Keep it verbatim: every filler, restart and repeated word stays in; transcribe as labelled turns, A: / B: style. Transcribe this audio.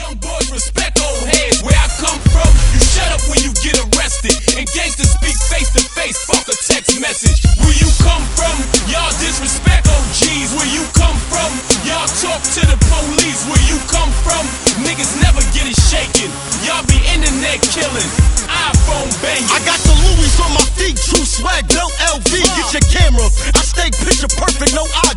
A: young boys respect old heads. Where I come from, you shut up when you get arrested. And gangsters speak face to face, fuck a text message. Where you come from, y'all disrespect O Gs. Where you come from, y'all talk to the police. Where you come from, niggas never get it shaken. Y'all be internet killing, iPhone banging.
B: I got the Louis on my feet, true swag, no L V. Get your camera, I stay picture perfect, no eye